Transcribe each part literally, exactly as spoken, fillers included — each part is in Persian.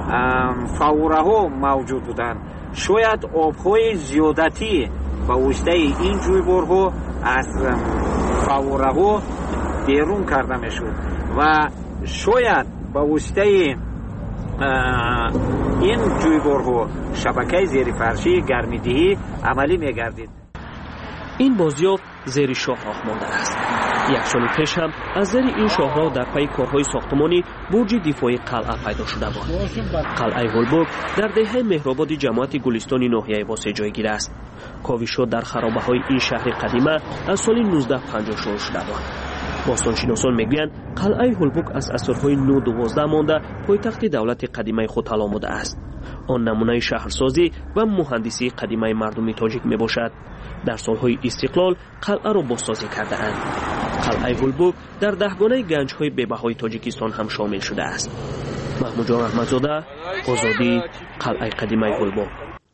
فوره ها موجود بودند. شاید آبهای زیادتی به واسطه این جویبارها از فوره ها بیرون کرده میشد و شاید به واسطه این جویبارها شبکه زیر فرشی گرمیدهی عملی میگردید. این بازیافت زیر شاهراه مانده است. یک سال پیش هم از زیر این شاهراه در پی کارهای ساختمانی برج دفاعی قلعه پیدا شده بود. قلعه هولبورگ در دهه مهرآباد جماعت گلستان ناحیه واسه جایگیر است. کاوش‌ها در خرابه‌های این شهر قدیمه از سال نوزده پنجاه شروع شده بود. باستانشناسان میگویند قلعه هولبورگ از عصرهای نو دوازده مانده پایتخت دولت قدیمه خود علاموده است. آن نمونه شهرسازی و مهندسی قدیمه مردم تاجیک می باشد. در سالهای استقلال قلعه را بازسازی کرده اند. قلعه هولبورگ در دهگانه گنج‌های بی‌بهای تاجیکستان هم شامل شده است. محمود جان احمدزاده، آزادی، قلعه قدیمه هولبورگ.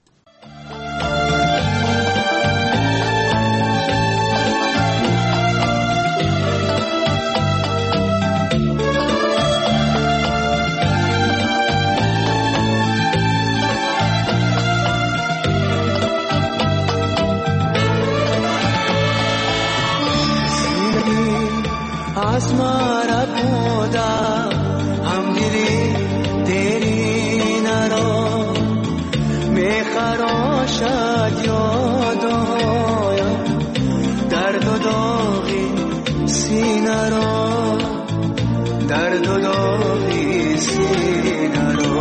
आसमारा खुदा हम गिरी तेरी नरो मैं खरोशा यादो दर्द दोगी सीनरो दर्द दोगी सीनरो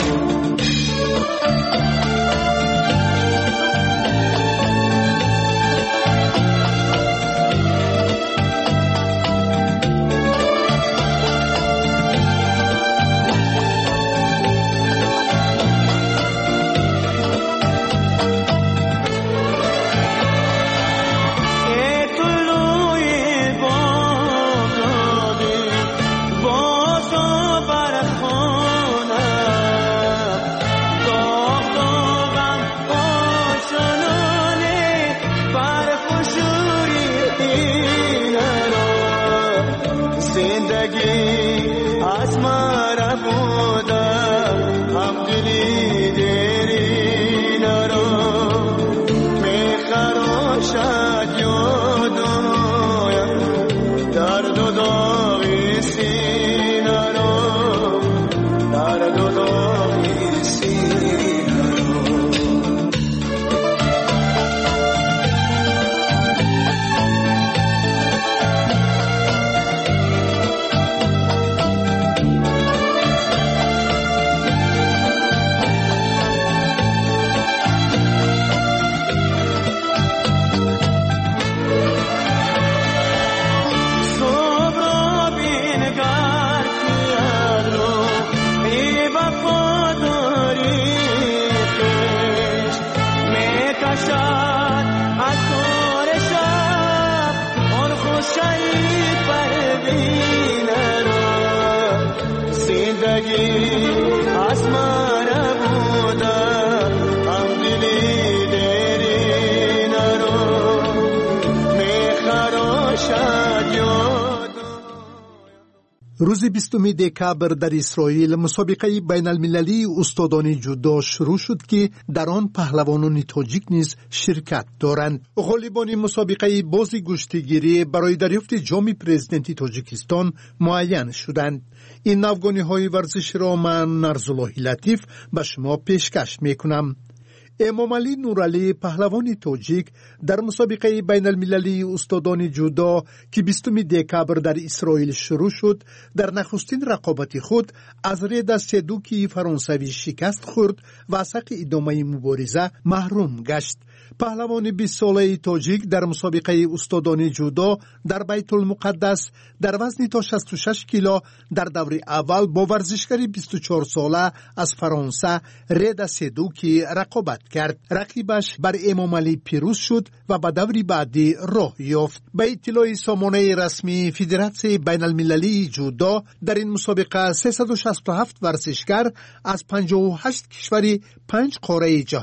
روز بیستم دکبر در اسرائیل مسابقه بین المللی استادان جودو شروع شد که در آن پهلوانان تاجیک نیز شرکت دارند. غالبان مسابقه بازی گشتیگیری برای دریافت جام پرزیدنتی تاجیکستان معین شدند. این افغانی های ورزش را من نرزالله لطیف به شما پیشکش میکنم. امام علی نورعلی پهلوان تاجیک در مسابقه بین المللی استادان جودو که بیستم دکبر در اسرائیل شروع شد در نخستین رقابت خود از رد سدوکی فرانسوی شکست خورد و از حق ادامه مبارزه محروم گشت. پهلوان بیست ساله تاجیک در مسابقه استادان جودو در بیت المقدس در وزن تا شصت و شش کیلو در دور اول با ورزشکار بیست و چهار ساله از فرانسه رد سدوکی رقابت کرد. رقیبش بر امام علی پیروز شد و به دور بعدی راه یافت. به اطلاع سامانه رسمی فدراسیون بین المللی جودو در این مسابقه سیصد و شصت و هفت ورزشکار از پنجاه و هشت کشور پنج قاره جهان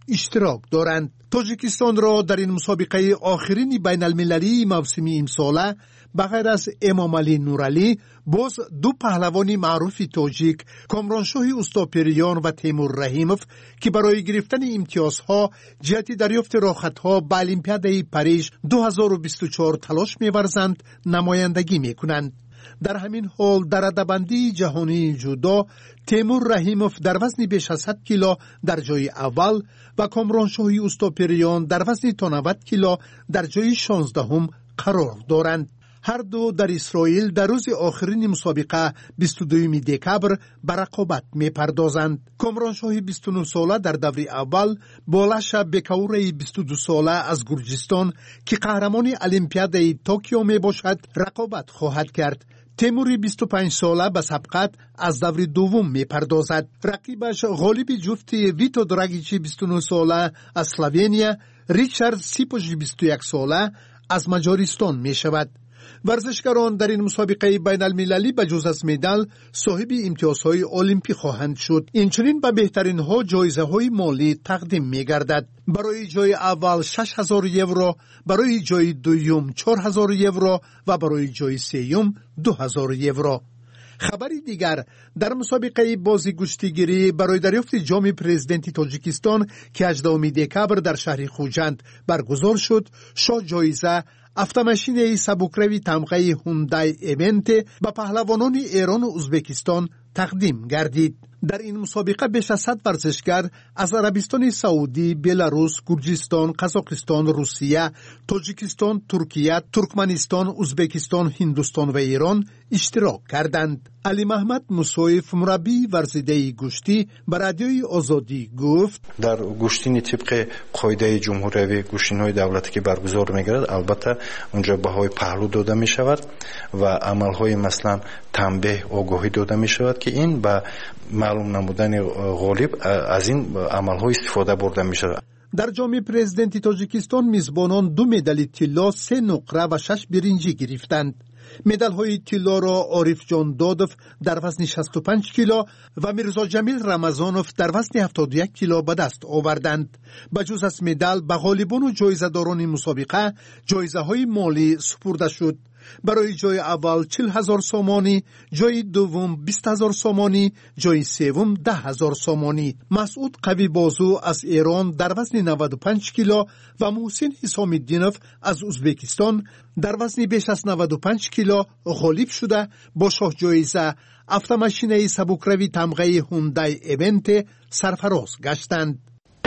اشتراک دارند. تاجیکستان را در این مسابقه آخرین بین المللی موسم امساله بغیر از امام علی نورعلی باز دو پهلوان معروف تاجیک کامرانشاه اوستاپریان و تیمور رحیموف که برای گرفتن امتیازها جهت دریافت راحتها به المپیادهای پاریژ دو هزار و بیست و چهار تلاش می‌ورزند نمایندگی می‌کنند. در همین حال در رده‌بندی جهانی جودو تیمور رحیموف در وزن بیش از صد کیلو در جای اول و کامرانشاه اوستاپریان در وزن تا نود کیلو در جای شانزدهم قرار دارند. هر دو در اسرائیل در روز آخرین مسابقه بیست و دوم دکبر به رقابت می پردازند. کامرانشاه بیست و نه ساله در دور اول با لش بکوره بیست و دو ساله از گرجستان که قهرمان المپیاد توکیو می باشد رقابت خواهد کرد. تیموری بیست و پنج ساله به سبقت از دور دوم می پردازد. رقیبش غالب جفت ویتو دراگیچی بیست و نه ساله از اسلوونیا، ریچارد سیپوژ بیست و یک ساله از مجارستان می شود. ورزشکاران در این مسابقه بین المللی به جز از مدال صاحب امتیازهای المپی خواهند شد. اینچنین به بهترین ها جایزه های مالی تقدیم می گردد. برای جای اول شش هزار یورو، برای جای دوم چهار هزار یورو و برای جای سوم دو هزار یورو. خبری دیگر در مسابقه بازی گشتیگیری برای دریافت جام پرزیدنت تاجیکستان که هجدهم دکبر در شهر خوجند برگزار شد، شاه جایزه автомашинияи сабукравии тамғаи ҳундай эвенте ба паҳлавонони эрону узбекистон тақдим гардид. дар ин мусобиқа беш аз сад варзишгар аз арабистони саудӣ, беларус, гурҷистон, қазоқистон, русия, тоҷикистон, туркия, туркманистон, узбекистон, ҳиндустон ва эрон иштирок карданд. али маҳмад мусоев, мураббии варзидаи гӯштӣ, ба радиои озодӣ гуфт: дар гӯштини тибқи қоидаи ҷумҳуриявӣ гӯштинҳои давлатӣ ки баргузор мегардад, албатта унҷо баҳои паҳлӯ дода мешавад ва амалҳои маслан танбеҳ, огоҳӣ дода мешавад ки ин ба маълум намудани ғолиб аз ин амалҳо истифода бурда мешавад. дар ҷоми президенти тоҷикистон мизбонон ду медали тилло, се нуқра ва шаш биринҷӣ гирифтанд. медалҳои тиллоро орифҷон додов дар вазни шасту панҷ кило ва мирзоҷамил рамазонов дар вазни ҳафтоду як кило ба даст оварданд. ба ҷуз аз медал ба ғолибону ҷоизадорони мусобиқа ҷоизаҳои молӣ супурда шуд. برای جای اول چهل هزار سومانی، جای دوم بیست هزار سومانی، جای سوم ده هزار سومانی. مسعود قوی بازو از ایران در وزن نود و پنج کیلو و محسن حسام الدینوف از ازبکستان در وزن بیش از نود و پنج کیلو غالب شده با شاه جایزه автомашинияи сабукравии тамғаи ҳундай эвенте сарфароз гаштанд.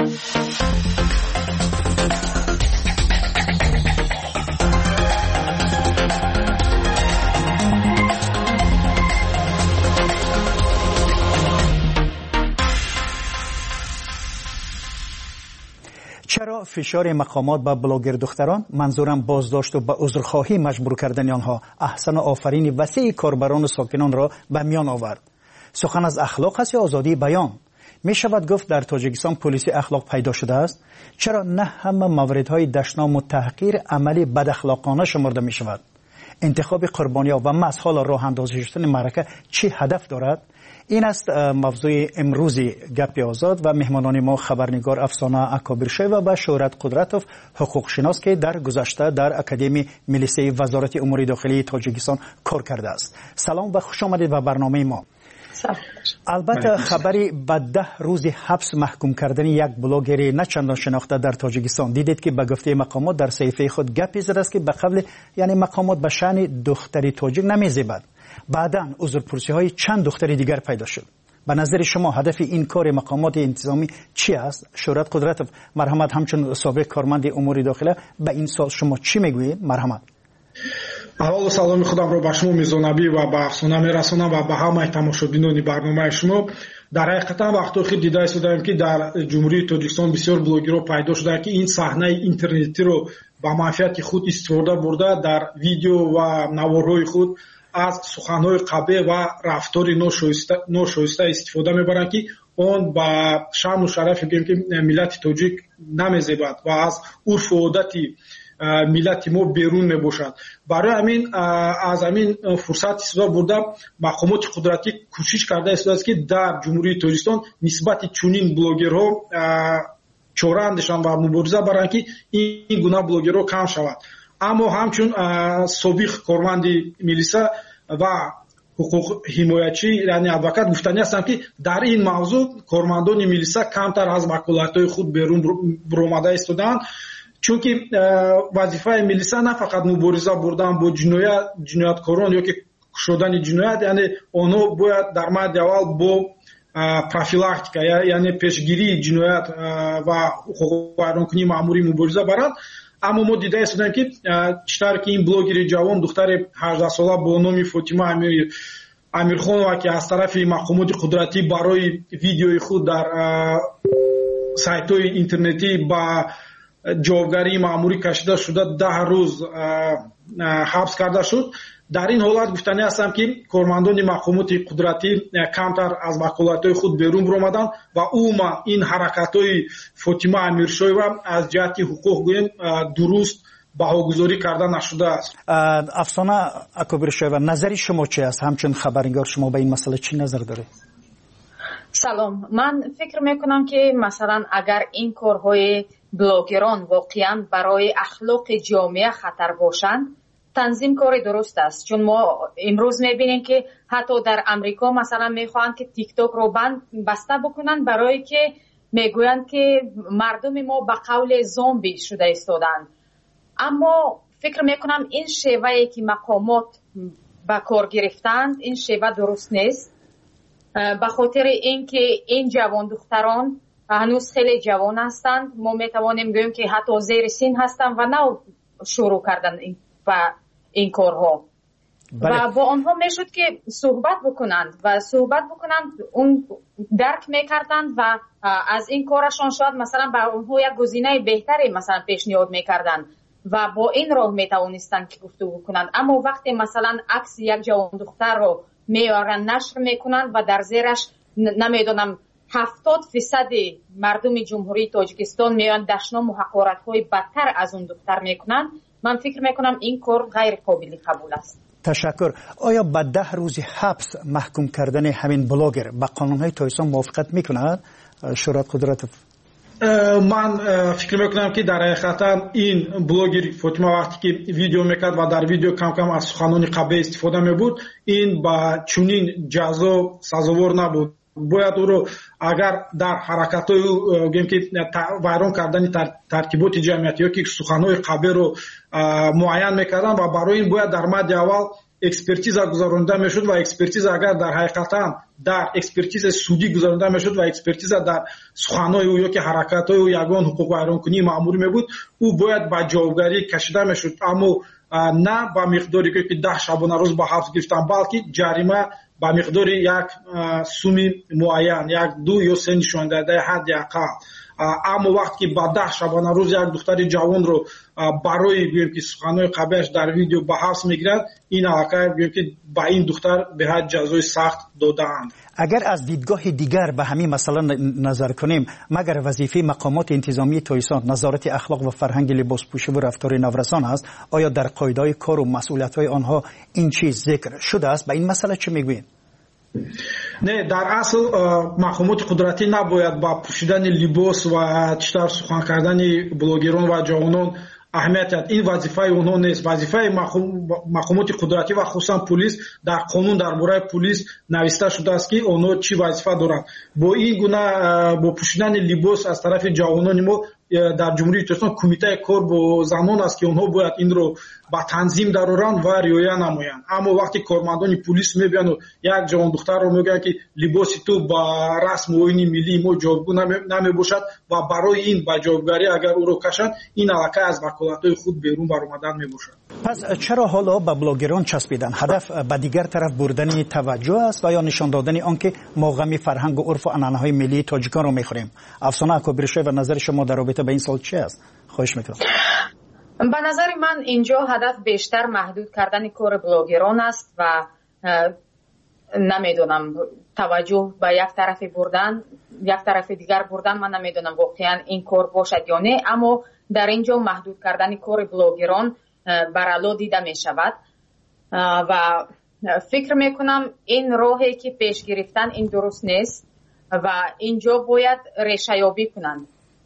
چرا فشار مقامات به بلاگر دختران، منظورم بازداشت و به عذرخواهی مجبور کردن آنها، احسان آفرین وسیع کاربران و ساکنان را به میان آورد؟ سخن از اخلاق است یا آزادی بیان؟ می شود گفت در تاجیکستان پلیسی اخلاق پیدا شده است؟ چرا نه همه موردهای دشنام و تحقیر عملی بد اخلاقانه شمرده می شود؟ انتخاب قربانی‌ها و مسحال راه اندازی شدن معرکه چه هدف دارد؟ این است موضوع امروزی گپ آزاد و مهمانان ما خبرنگار افسانه اکابرشوی و شهرت قدرتوف، حقوق شناس که در گذشته در اکادمی ملیسه وزارت امور داخلی تاجیکستان کار کرده است. سلام و خوش آمدید به برنامه ما. البته خبری به ده روز حبس محکوم کردن یک بلاگر نه چندان شناخته در تاجیکستان دیدید که به گفته مقامات در صحیفه خود گپی زده است که به قبل یعنی مقامات به شأن دختری تاجیک نمی‌زیبد. بعداً عذرپرسی های چند دختری دیگر پیدا شد. به نظر شما هدف این کار مقامات انتظامی چی است؟ شهرت قدرتوف، مرحمت، همچون سابق کارمند امور داخله، به این سال شما چی میگویید؟ مرحمت. اول سلام خودم رو به شما میزنابی و به افسانه میرسونم و به همه تماشابینان برنامه شما. در حقیقت وقتی که دیده شدم که در جمهوری تاجیکستان بسیار بلاگرها پیدا شده که این صحنه اینترنتی رو با منفعت خود استفاده برده در ویدیو و نوارهای خود از سخنهای قبیح و رفتار ناشایسته استفاده میبرند که اون با شأن و شرف که ملت تاجیک نمیزیبد و از عرف و عادت ملت ما بیرون میباشد. برای همین از همین فرصت استفاده برده مقامات قدرتی کوشش کرده است که در جمهوری تاجیکستان نسبت چنین بلاگرها чораандешон ва мубориза баранд ки ин гуна блогерҳо кам шавад. аммо ҳамчун собиқ корманди милиса ва ҳуқуқ ҳимоячӣ яъне адвокат гуфтанӣ ҳастанд ки дар ин мавзӯъ кормандони милиса камтар аз ваколатҳои худ берун биромада истодаанд, чунки вазифаи милиса на фақат мубориза бурдан бо ҷиноят ҷинояткорон ёки кушодани ҷиноят, яъне онҳо бояд дар мадди аввал бо профилактика яъне пешгирии ҷиноят ва ҳуқуқвайронкунии маъмурӣ мубориза баранд. аммо мо дида истодем ки читар ки ин блогери ҷавон духтари ҳаждаҳсола бо номи Фотима Амирхонова ки аз тарафи мақомоти қудратӣ барои видеои худ дар сайтҳои интернетӣ ба ҷавобгарии маъмурӣ кашида шуда даҳ рӯз ҳабс карда шуд. дар ин ҳолат гуфтанӣ ҳастам ки кормандони мақомоти қудратӣ камтар аз ваколатҳои худ берун биромаданд ва умуман ин ҳаракатҳои Фотима Амиршоева аз ҷиҳати ҳуқуқ гӯем дуруст баҳогузорӣ карда нашудааст. Афсона Акобиршоева, назари шумо чи аст? ҳамчун хабарнигор шумо ба ин масъала чӣ назар доред? салом, ман фикр мекунам ки масалан агар ин корҳои блогерон воқеан барои ахлоқи ҷомеа хатар бошанд, танзим кори дуруст аст. чун мо имрӯз мебинем ки ҳатто дар амрико масалан мехоҳанд ки тиктокро банд баста бикунанд, барое ки мегӯянд ки мардуми мо ба қавле зомби шуда истоданд. аммо фикр мекунам ин шевае ки мақомот ба кор гирифтанд, ин шева дуруст нест, ба хотири ин ки ин ҷавондухтарон ҳанӯз хеле ҷавон ҳастанд. мо метавонем гӯем ки ҳатто зери син ҳастанд ва нав шурӯъ кардан ба ин корҳо. ва бо онҳо мешуд ки суҳбат бикунанд ва суҳбат бикунанд он дарк мекарданд ва аз ин корашон шояд масалан ба онҳо як гузинаи беҳтаре масалан пешниҳод мекарданд ва бо ин роҳ метавонистанд ки гуфтугӯ кунанд. аммо вақте масалан акси як ҷавондухтарро меоранд, нашр мекунанд ва дар зераш намедонам ҳафтод фисади мардуми ҷумҳурии Тоҷикистон меоянд дашному ҳақоратҳои бадтар аз он духтар мекунанд, ман фикр мекунам ин кор ғайриқобили қабул аст. ташаккур. оя ба даҳ рӯзи ҳабс маҳкум кардани ҳамин блогер ба қонунҳои Тоҷикистон мувофиқат мекунад? Шурат Қудратов. ман фикр мекунам ки дар ҳақиқатан ин блогер Фотима вақте ки видео мекард ва дар видео кам кам аз суханони қабеҳ истифода мебуд, ин ба чунин ҷазо сазовор набуд. бояд ӯро агар дар ҳаракатҳои гӯем ки вайрон кардани тартиботи ҷамъият ёки суханҳои қабеҳро муайян мекарданд ва барои ин бояд дар мадди аввал экспертиза гузаронида мешуд ва экспертиза агар дар ҳақиқатан дар экспертиза судӣ гузаронида мешуд ва экспертиза дар суханҳои ӯ ёки ҳаракатҳои ӯ ягон ҳуқуқвайронкунии маъмурӣ мебуд, ӯ бояд ба ҷавобгарӣ кашида мешуд. аммо на ба миқдори ки даҳ шабонарӯз ба ҳабс гирифтан, балки ҷарима ба миқдори як суми муайян, як ду ё се нишондадаи ҳадди ақал. аммо вақте ки ба даҳ шабонарӯз як духтари ҷавонро барои гӯем ки суханҳои қабеҳаш дар видео ба ҳабс мегирад, ин аллакай гӯем ки ба ин духтар беҳад ҷазои сахт додаанд. агар аз дидгоҳи дигар ба ҳамин масъала назар кунем, магар вазифаи мақомоти интизомии Тоҷикистон назорати ахлоқ ва фарҳанги либоспӯшиву рафтори наврасон аст, оя дар қоидаҳои кору масъулиятҳои онҳо ин чиз зикр шудааст? ба ин масъала чӣ мегӯед? не, дар асл мақомоти қудратӣ набояд ба пӯшидани либос ва читар сухан кардани блогерон ва ҷавонон аҳамият диҳад. ин вазифаи онҳо нест. вазифаи мақомоти қудратӣ ва хусусан пулис, дар қонун дар бораи пулис нависта шудааст ки онҳо чӣ вазифа доранд. бо ин гуна бо пӯшидани либос аз тарафи ҷавонони мо дар ҷумҳурии Тоҷикистон кумитаи кор бо занон аст ки онҳо бояд инро ба танзим дароранд ва риоя намоянд. аммо вақте кормандони пулис мебияну як ҷавон духтарро мегӯянд ки либоси ту ба расму оини миллии мо ҷавобгӯ намебошад ва барои ин ба ҷавобгарӣ агар ӯро кашанд, ин аллакай аз ваколатҳои худ берун баромадан мебошад. пас чаро ҳоло ба блогерон часпидан ҳадаф ба дигар тараф бурдани таваҷҷӯҳ аст ва ё нишон додани он ки мо ғами фарҳангу урфу анъанаҳои миллии тоҷиконро мехӯрем? Афсона Акобиршоева, назари шумо дар робита ба ин сол чи аст? хоҳиш мекунам. ба назари ман инҷо ҳадаф бештар маҳдуд кардани кори блогерон аст ва намедонам таваҷҷӯҳ ба як тарафи бурдан, як тарафи дигар бурдан, ман намедонам воқеан ин кор бошад ё не, аммо дар инҷо маҳдуд кардани кори блогерон барало дида мешавад ва фикр мекунам ин роҳе ки пеш гирифтан ин дуруст нест ва инҷо бояд решаёбӣ кунанд.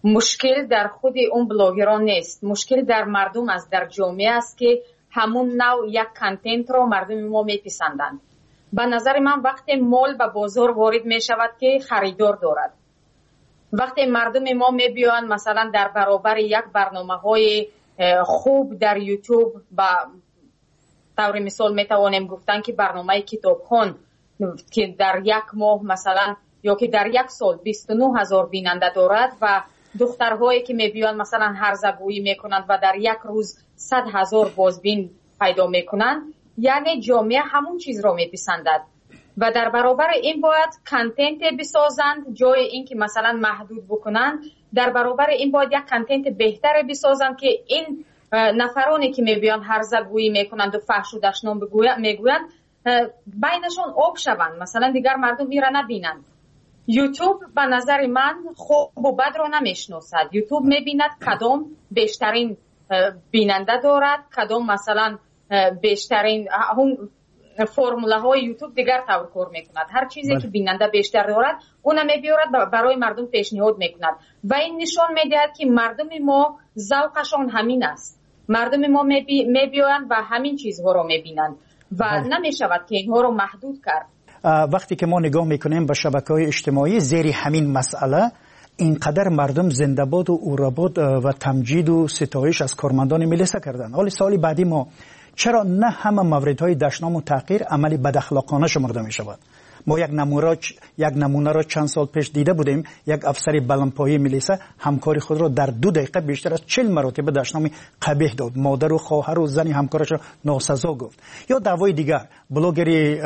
مشکل در خود اون بلاگران نیست، مشکل در مردم است، در جامعه است که همون نوع یک کانتنت رو مردم ما میپسندند. به نظر من وقتی مال به بازار وارد می شود که خریدار دارد، وقتی مردم ما میبیان مثلا در برابر یک برنامه های خوب در یوتیوب، با طور مثال میتوانیم گفتن که برنامه کتابخوان که در یک ماه مثلا یا که در یک سال بیست و نه هزار بیننده دارد و دخترهایی که میبیان مثلا هرزگویی میکنند و در یک روز صد هزار بازبین پیدا میکنند، یعنی جامعه همون چیز را میپسندد و در برابر این باید کانتنت بسازند، جای این که مثلا محدود بکنند، در برابر این باید یک کانتنت بهتر بسازند که این نفرانی که میبیان هرزگویی میکنند و فحش و دشنام میگویند بینشان آب شوند، مثلا دیگر مردم میره نبینند. یوتیوب به نظر من خوب و بد را نمیشناسد. یوتیوب میبیند کدام بیشترین بیننده دارد، کدام مثلا بیشترین هم فرموله های یوتیوب دیگر طور کار میکند. هر چیزی که بیننده بیشتر دارد اون میبیارد برای مردم پیشنهاد میکند و این نشان میدهد که مردم ما ذوقشان همین است. مردم ما میبیاند و همین چیزها را میبینند و نمیشود که اینها را محدود کرد. وقتی که ما نگاه میکنیم به شبکه‌های اجتماعی زیر همین مسئله، اینقدر مردم زنده‌باد و اوراباد و تمجید و ستایش از کارمندان ملیسا کردند. حالا سوالی بعدی ما، چرا نه همه موردهای دشنام و تحقیر عملی بداخلاقانه شمرده می شود؟ ما یک نمونه یک نمونه را چند سال پیش دیده بودیم، یک افسر بلندپایه ملیسا همکاری خود را در دو دقیقه بیشتر از چهل مرتبه دشنام قبیح داد، مادر و خواهر و زن همکارش را ناسزا گفت. یا دعوای دیگر، بلاگری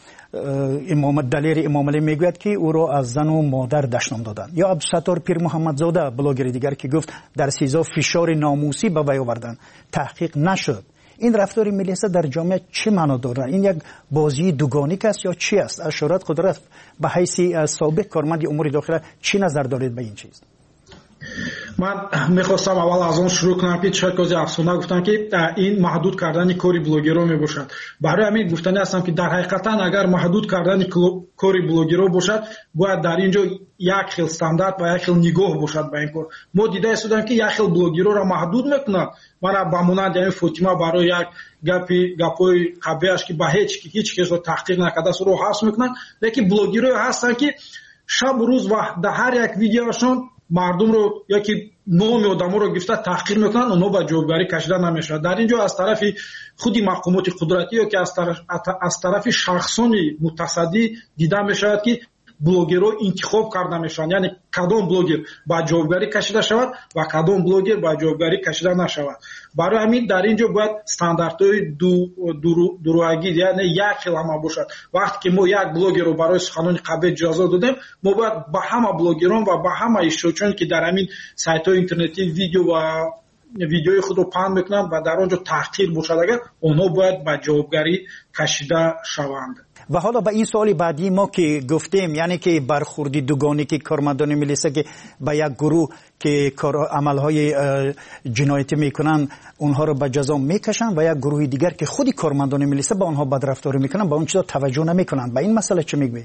امام دلیر امام علی میگوید که او را از زن و مادر دشنام دادند. یا عبدالستار پیر محمدزاده بلاگر دیگر که گفت در سیزا فشار ناموسی به وی آوردند، تحقیق نشد. این رفتار ملیسا در جامعه چه معنا دارد؟ این یک بازی دوگانیک است یا چی است؟ از شورت قدرت به حیث سابق کارمند امور داخله چی نظر دارید به این چیز؟ من میخواستم اول از اون شروع کنم که چه کسی افسانه گفتن که این محدود کردن کاری بلوگرها میباشد. برای همین گفتنی هستم که در حقیقتا اگر محدود کردن کاری بلوگرها باشد، باید در اینجا یک خیل استاندارد و یک خیل نگاه باشد به این کار. ما دیده استودیم که یک خیل بلوگرها را محدود میکنند. من با مانند یعنی فاطمه برای یک گپی گپوی قبیهش که با هیچ هیچ کس رو تحقیق نکرده است رو حذف میکنند، لیکن بلوگرها هستند که شب و روز و در هر یک ویدیوشون مردم رو یا که نام آدم رو گفته تحقیر میکنن، اونها به جوابگاری کشیده نمیشود. در اینجا از طرف خودی مقامات قدرتی یا که از طرف از طرف شخصان متصدی دیده میشود که بلوگرها انتخاب کرده میشن، یعنی کدام بلوگر با جوابگاری کشیده شود و کدام بلوگر با جوابگاری کشیده نشود. برای همین در اینجا باید استانداردهای دو دروغگی یعنی یک خیل همه باشد. وقتی که ما یک بلوگر رو برای سخنان قبیح اجازه دادیم، ما باید با همه بلوگران و با همه اشتراکچیان که در همین سایت‌های اینترنتی ویدیو و ویدیوی خود رو پهن میکنند و در آنجا تحقیر باشد، اگر اونها باید با جوابگاری کشیده شوند. و حالا به این سوالی بعدی ما که گفتیم، یعنی که برخوردی دوگانی که کارمندان ملیسا که به یک گروه که عملهای جنایتی میکنن اونها رو به جزا میکشن و یک گروه دیگر که خودی کارمندان ملیسا با اونها بدرفتاری میکنن، با اون چیزا توجه نمیکنن. به این مسئله چه میگوید؟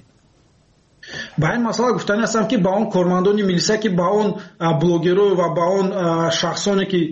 با این مسئله گفتن هستم که با اون کارمندان ملیسا که با اون بلوگرها و با اون شخصانی که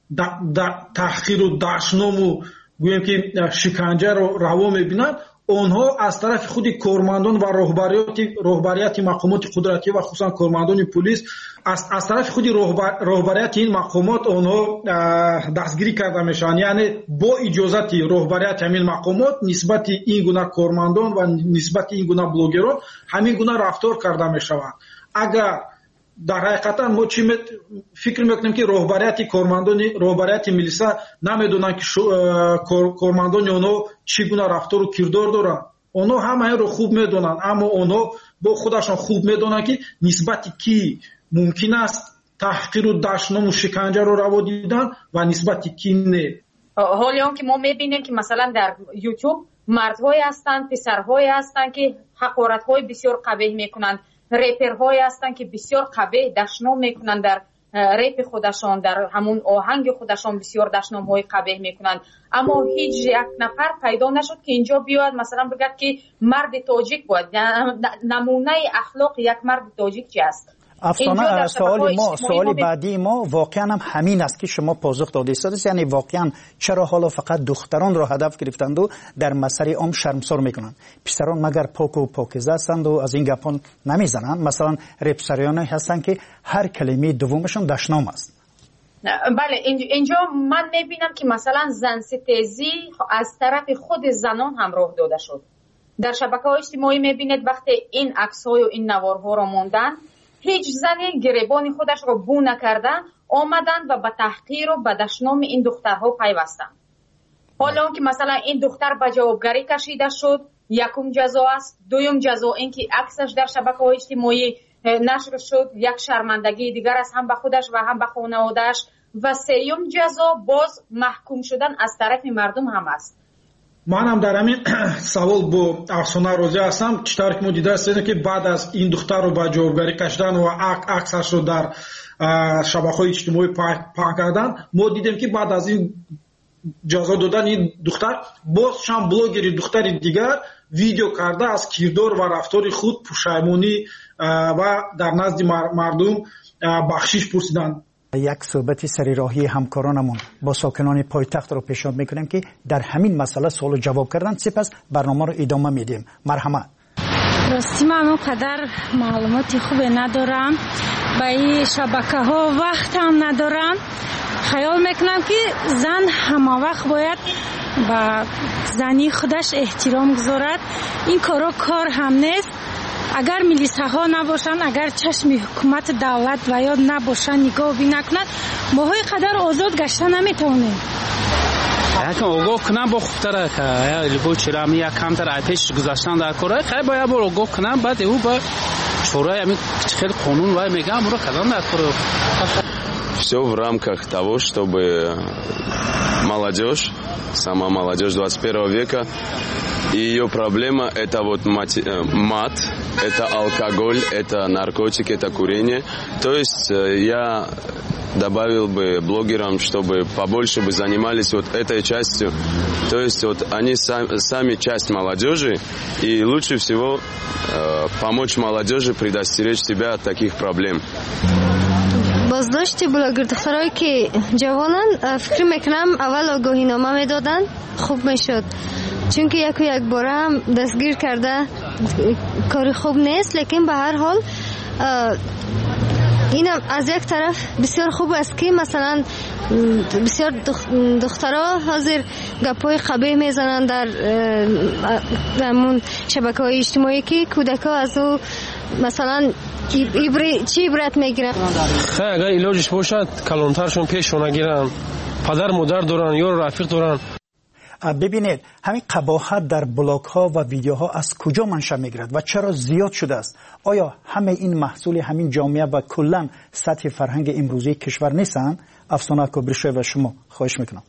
تحقیر و دشنام و گویم که شکنجه رو روا میبینند، اونها از طرف خود کارمندان و رهبریت رهبریت مقامات قدرتی و خصوصا کارمندان پلیس از از طرف خود رهبریت این مقامات اونها دستگیری کرده میشن، یعنی با اجازت رهبریت همین مقامات نسبت این گونه کارمندان و نسبت این گونه بلوگران همین گونه رفتار کرده میشوند. اگر در حقیقتا ما چی فکر میکنیم که رهبریت کارمندان رهبریت ملیسا نمیدونن که کارمندان اونها چگونه رفتار و کردار دارن، اونها همه رو خوب میدونن، اما اونها با خودشون خوب میدونن که نسبت کی ممکن است تحقیر و دشنام و شکنجه رو روا دیدن و نسبت کی نه. حالا هم که ما میبینیم که مثلا در یوتیوب مردهایی هستند، پسرهایی هستند که حقارت‌های بسیار قبیح میکنند، ریپرهایی هستند که بسیار قبیح دشنام میکنند، در ریپ خودشان در همون آهنگ خودشان بسیار دشنام های قبیح میکنند، اما هیچ یک نفر پیدا نشد که اینجا بیاد مثلا بگه که مرد تاجیک بود، نمونه اخلاق یک مرد تاجیک چی است. افسانه سوال ما سوال بعدی ما واقعا هم همین است که شما پاسخ دادید، یعنی واقعا چرا حالا فقط دختران را هدف گرفتند و در مسئله عام شرمسار میکنند؟ پسران مگر پاک و پاکیزه هستند و از این گپان نمیزنند؟ مثلا رپسریانی هستند که هر کلمه دومشون دشنام است. بله، اینجا من میبینم که مثلا زن ستیزی از طرف خود زنان هم راه داده شد. در شبکه‌های اجتماعی میبینید وقتی این عکس‌های و این نوارها را موندن، هیچ زنی گریبان خودش را بو نکردن، آمدن و به تحقیر و به دشنام این دخترها پیوستن. حالا اون که مثلا این دختر به جوابگری کشیده شد، یکم جزا است. دوم جزا این که عکسش در شبکه‌های اجتماعی نشر شد، یک شرمندگی دیگر است هم به خودش و هم به خانواده‌اش. و سوم جزا باز محکوم شدن از طرف مردم هم است. من هم در همین سوال با افسانه راضی هستم. چطور که ما دیده هستیم که بعد از این دختر رو به جوابگری کشیدن و عکسش رو در شبکه‌های اجتماعی پاک کردن، ما دیدیم که بعد از این جزا دادن این دختر باز شام بلوگری دختر دیگر ویدیو کرده از کردار و رفتار خود پشیمانی و در نزد مردم بخشش پرسیدن. یک صحبت سری راهی همکارانمون با ساکنان پایتخت رو پیشنهاد میکنیم که در همین مسئله سوال و جواب کردن، سپس برنامه رو ادامه میدیم. مرحمت. راستی من اونقدر معلوماتی خوبی ندارم، با این شبکه ها وقت هم ندارم. خیال میکنم که زن همه وقت باید با زنی خودش احترام گذارد. این کارا کار هم نیست. اگر میلیسه ها نباشن، اگر چشم حکومت دولت و یا نباشن، نگاه بی نکنن، ما های قدر آزاد گشته نمیتونیم. یکم آگاه کنم با خوبتره که لیبو چرامی یک کمتر ایپش گذاشتن در کاره، خیلی باید با آگاه کنم، بعد او با شورای همین خیلی قانون باید میگم برو کدام در کاره. Все в рамках того, чтобы молодежь, сама молодежь двадцать первого века, ее проблема это вот мат, это алкоголь, это наркотики, это курение. То есть я добавил бы блогерам, чтобы побольше бы занимались вот этой частью. То есть вот они сами, сами часть молодежи, и лучше всего э, помочь молодежи предостеречь себя от таких проблем. بازداشت بلاگر دخترایی که جوانن، فکر میکنم اول آگاهی نامه میدادن خوب میشد، چون که یک و یک باره هم دستگیر کرده کاری خوب نیست. لیکن به هر حال اینم از یک طرف بسیار خوب است که مثلا بسیار دخترها حاضر گپای قبیح میزنن در همون شبکه‌های اجتماعی که کودک‌ها از او مثلا ایبری چی عبرت میگیرن. خیلی اگر علاجش باشد کلانترشون پیشون نگیرن، پدر مادر دارن یا رفیق دارن. ببینید همین قباحت در بلاگ ها و ویدیوها از کجا منشأ میگیرد و چرا زیاد شده است؟ آیا همه این محصول همین جامعه و کلا سطح فرهنگ امروزی کشور نیستند؟ افسانه کبریشه و شما خواهش میکنم.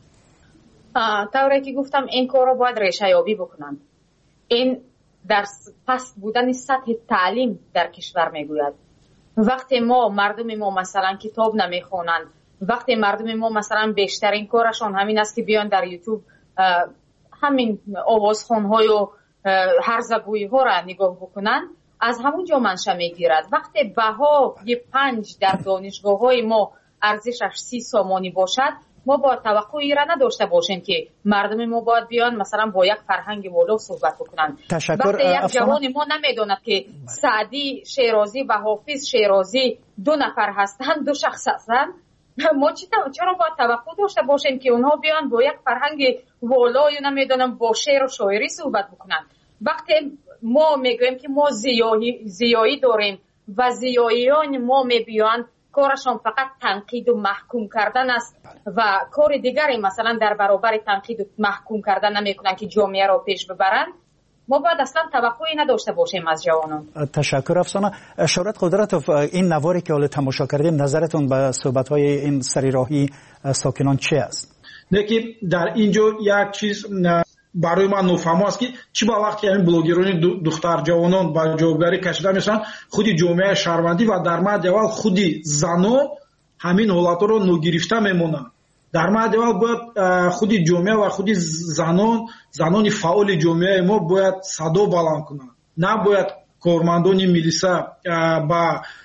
طوری که گفتم این کار رو باید ریشه یابی بکنن. این در پست بودن سطح تعلیم در کشور میگوید. وقتی ما مردم ما مثلا کتاب نمیخونن، وقتی مردم ما مثلا بیشترین کارشان همین است که بیان در یوتیوب همین آوازخوان‌های و هرزگویی ها را نگاه بکنن، از همونجا منشأ میگیرد. وقتی بها یه پنج در دانشگاه های ما ارزشش سی سامانی باشد، ما با توقعی را نداشته باشیم که مردم ما باید بیان مثلا با یک فرهنگ والا صحبت بکنن. وقتی یک جوان ما نمیداند که سعدی شیرازی و حافظ شیرازی دو نفر هستند، دو شخص هستند، ما چرا باید توقع داشته باشیم که اونها بیان با یک فرهنگ والا یا نمیدونم با شعر و شاعری صحبت بکنن؟ وقتی ما میگویم که ما زیایی, زیایی داریم و زیاییان ما میبیان کارشان فقط تنقید و محکوم کردن است و کار دیگری مثلا در برابر تنقید و محکوم کردن نمیکنن که جامعه را پیش ببرن، ما باید اصلا توقعی نداشته باشیم از جوانان. تشکر افسانه. شورت قدرت، این نواری که حالا تماشا کردیم نظرتون به صحبت‌های این سریراهی ساکنان چه است؟ نه که در اینجا یک چیز برای من نفهم است که چی با وقتی همین بلوگران دختر جوانان با جوابگری کشیده میشن، خودی جامعه شهروندی و در مورد اول خودی زنان همین حالات رو نگرفته میمونن. در مورد اول باید خودی جامعه و خودی زنان زنان فعال جامعه ما باید صدا بلند کنن، نباید کارمندان میلیسا با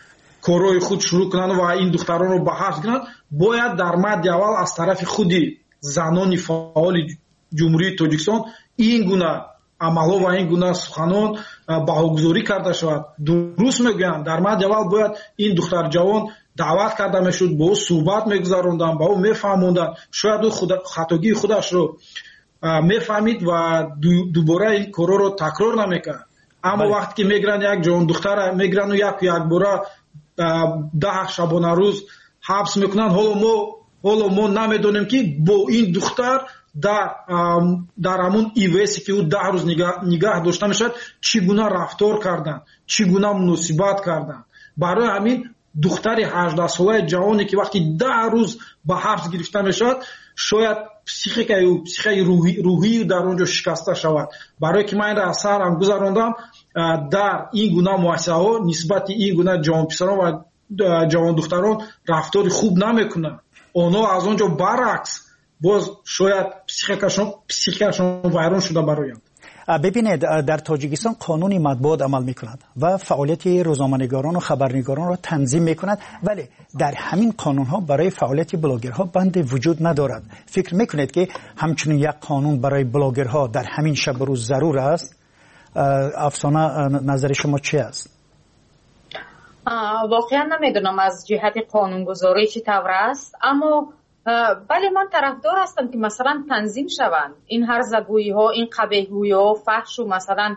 کارهای خود شروع کنند و این دختران رو به حبس گیرند، باید در مد اول از طرف خودی زنان فعال جمهوری تاجیکستان این گونه عملها و این گونه سخنان بهاگذاری کرده شود. درست میگویند در مد اول باید این دختر جوان دعوت کرده میشد، با او صحبت میگذراندن، با او میفهموندن، شاید او خود خطاگی خودش رو میفهمید و دوباره این کارا رو تکرار نمیکرد. اما بله. وقتی که میگیرن یک جوان دختر میگیرن و یک یک باره ده شبانه روز حبس میکنن، حالا ما حالا ما نمیدونیم که با این دختر در در همون ایویسی که او ده روز نگاه, نگاه داشته میشد چگونه رفتار کردن، چگونه مناسبت کردن. برای همین دختر هجده ساله جوانی که وقتی ده روز به حبس گرفته میشد شاید پسیخیکای او پسیخای روحی روحی در اونجا شکسته شود. برای که من را اثر هم گذراندم در این گونه مؤسسه ها نسبت این گونه جوان پسران و جوان دختران رفتار خوب نمیکنن. اونا از اونجا برعکس باز شاید پسیخیکاشون پسیخیکاشون ویران شده برایم. ببینید در تاجیکستان قانون مطبوعات عمل میکند و فعالیت روزنامه‌نگاران و خبرنگاران را تنظیم میکند، ولی در همین قانون ها برای فعالیت بلاگرها بند وجود ندارد. فکر میکنید که همچنین یک قانون برای بلاگرها در همین شب روز ضرور است؟ افسانه نظر شما چی است؟ واقعا نمیدونم از جهت قانونگذاری چی طور است، اما بله من طرفدار هستم که مثلا تنظیم شوند این هرزگویی ها، این قبیحگویی ها، فحش و مثلا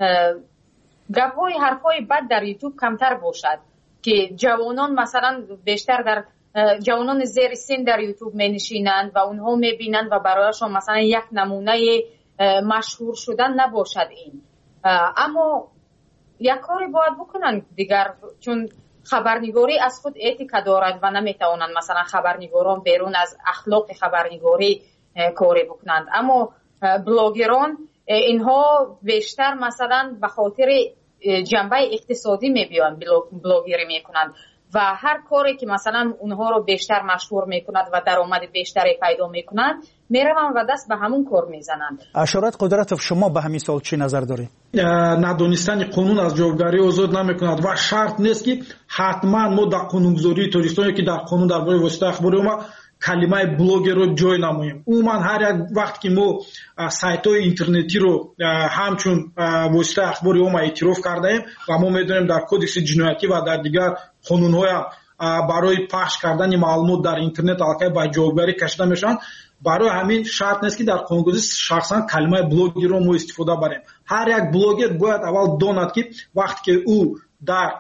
گپ های حرف های بد در یوتیوب کمتر باشد که جوانان مثلا بیشتر در جوانان زیر سن در یوتیوب می نشینند و اونها می بینند و برایشان مثلا یک نمونه مشهور شدن نباشد این. اما یک کاری باید بکنن دیگر، چون خبرنگاری از خود اتیکا دارد و نمیتوانند مثلا خبرنگاران بیرون از اخلاق خبرنگاری کاری بکنند. اما بلاگران اینها بیشتر مثلا به خاطر جنبه اقتصادی میبیان بلاگری میکنند و هر کاری که مثلا اونها رو بیشتر مشهور میکند و درآمد بیشتری پیدا میکنند میروند و دست به همون کار میزنند. اشارت قدرتوف شما به همین سوال چی نظر داری؟ ندانستن قانون از جوابداری آزاد نمیکند و شرط نیست که حتما ما در قانونگذاری تاجیکستان که در قانون درباره واسطه اخباری ما کلمه بلاگر رو جای نماییم. عموما هر یک وقت که ما سایت های اینترنتی رو همچون واسطه اخباری ما اعتراف کرده ایم و ما میدونیم در کدکس جنایتی و در دیگر قانون های برای پخش کردن معلومات در اینترنت الکی با جوابداری کشیده میشن، برای همین شرط نیست که در قانونگذاری شخصا کلمه بلاگر رو ما استفاده بریم. هر یک بلاگر باید اول داند که وقتی که او در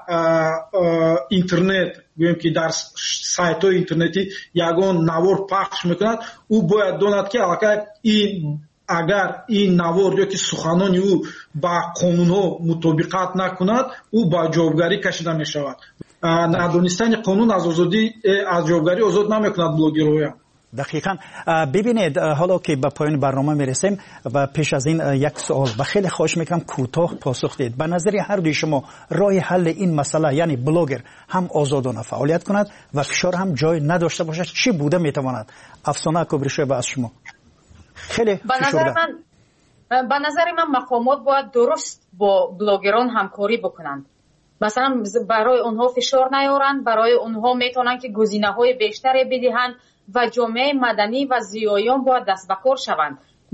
اینترنت گویم که در سایت های اینترنتی یگان نوار پخش میکند، او باید داند که این اگر این نوار یا که سخنانی او با قانون ها مطابقت نکند او با جوابداری کشیده میشود. ندانستن قانون از آزادی از جوابداری آزاد نمیکند بلاگرها. دقیقاً. ببینید حالا که به پایان برنامه میرسیم و پیش از این یک سوال و خیلی خواهش میکنم کوتاه پاسخ دهید. به نظر هر دوی شما راه حل این مسئله یعنی بلاگر هم آزادانه فعالیت کند و فشار هم جای نداشته باشد چی بوده میتواند؟ افسانه کبریشوی از شما. خیلی به نظر من به نظر من مقامات باید درست با بلاگران همکاری بکنند. مثلا برای اونها فشار نیارند، برای اونها میتونن که گزینه‌های بیشتری بدهند و جامعه مدنی و زیایان باید دست به کار شوند.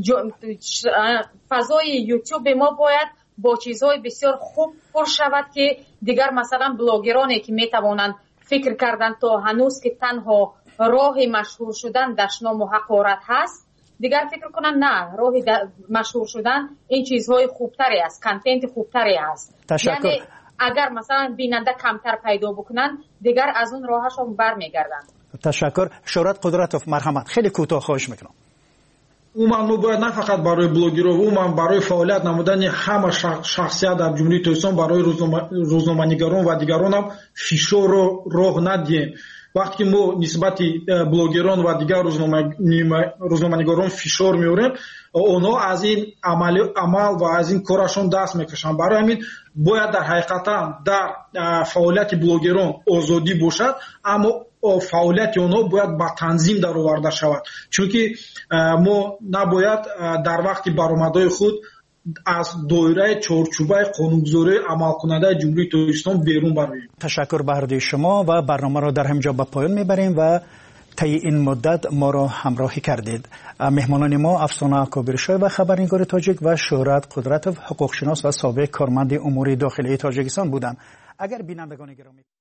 فضای یوتیوب ما باید با چیزهای بسیار خوب پر شود که دیگر مثلا بلاگرانی که میتوانند فکر کردن تا هنوز که تنها راه مشهور شدن دشنام و حقارت هست، دیگر فکر کنن نه، راه مشهور شدن این چیزهای خوبتری است، کانتنت خوبتری است. تشکر. یعنی اگر مثلا بیننده کمتر پیدا بکنن دیگر از اون راهشون برمیگردند. تشکر. شهرت قدرتوف مرحمت. خیلی کوتاه خواهش میکنم. عموما ما باید نه فقط برای بلاگرها، عموما برای فعالیت نمودن همه شخصیت در جمهوری تاجیکستان برای روزنامه‌نگاران و دیگران هم فشار رو راه ندیم. وقتی که ما نسبت بلاگران و دیگر روزنامه‌نگاران فشار میاریم، اونا از این عمل عمل و از این کارشون دست میکشن. برای همین باید در حقیقتا در فعالیت بلاگران آزادی باشد، اما فعالیت اونها باید با تنظیم در آورده شود، چون که ما نباید در وقت برآمدهای خود از دایره چارچوبه قانونگذاری عملکننده جمهوری تاجیکستان بیرون برویم. تشکر به هر دوی شما و برنامه را در همینجا به پایان میبریم و طی این مدت ما را همراهی کردید. مهمانان ما افسانه کابرشای و خبرنگار تاجیک و شهرت قدرتوف حقوقشناس و سابق کارمند امور داخلی تاجیکستان بودند. اگر بینندگان گرامی